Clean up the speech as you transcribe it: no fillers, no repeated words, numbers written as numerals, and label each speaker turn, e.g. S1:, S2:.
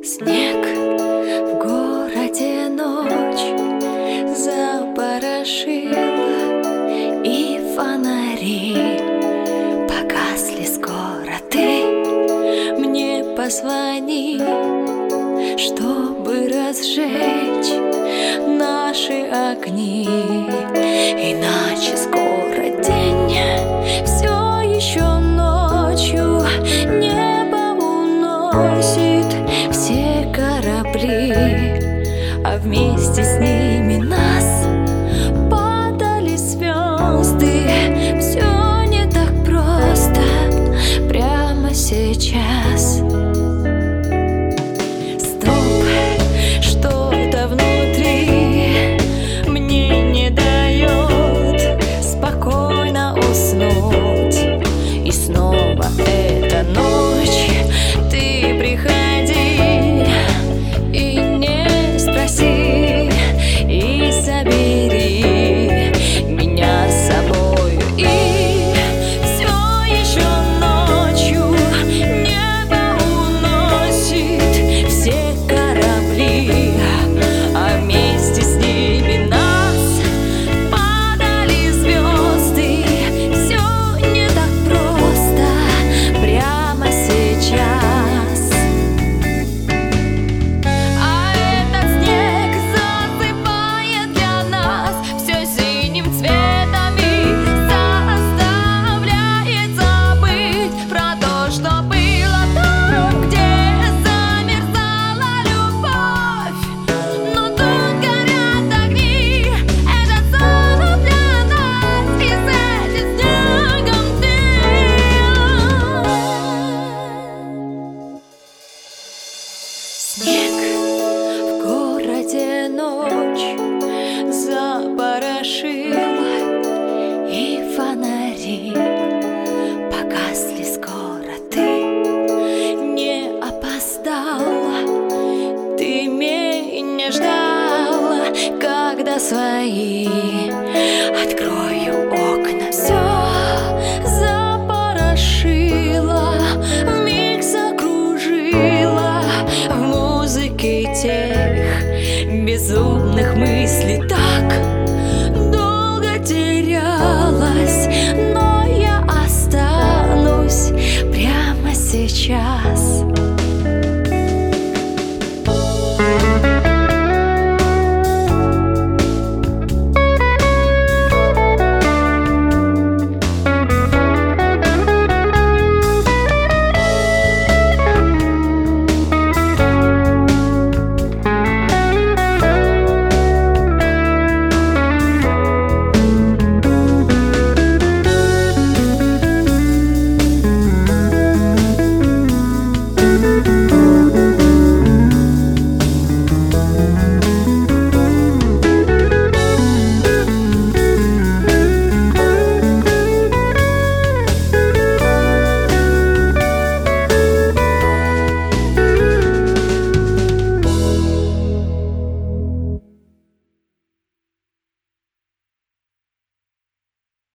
S1: Снег в городе, ночь запорошила, и фонари погасли скоро. Ты мне позвони, чтобы разжечь наши огни, иначе скоро день, все еще ночью небо уносит все корабли, а вместе с ними нас падали звезды. Все не так просто прямо сейчас. Стоп, что-то внутри мне не дает спокойно уснуть. И снова эта ночь, ты приходи и не спроси, и забери меня с собою. И все еще ночью небо уносит все корабли, а вместе с ними нас падали звезды. Все не так просто прямо сейчас. А этот снег засыпает для нас все синим цветом и заставляет забыть про то, что было там, где замерзала любовь. Но тут горят огни, это сон для нас, и с этим снегом ты. Снег в городе, ночь запорошила, и фонари погасли скоро. Ты не опоздала, ты меня ждала, когда свои открою окна. Все запорошила, вмиг закружила в музыке тех безумных мыслей. Так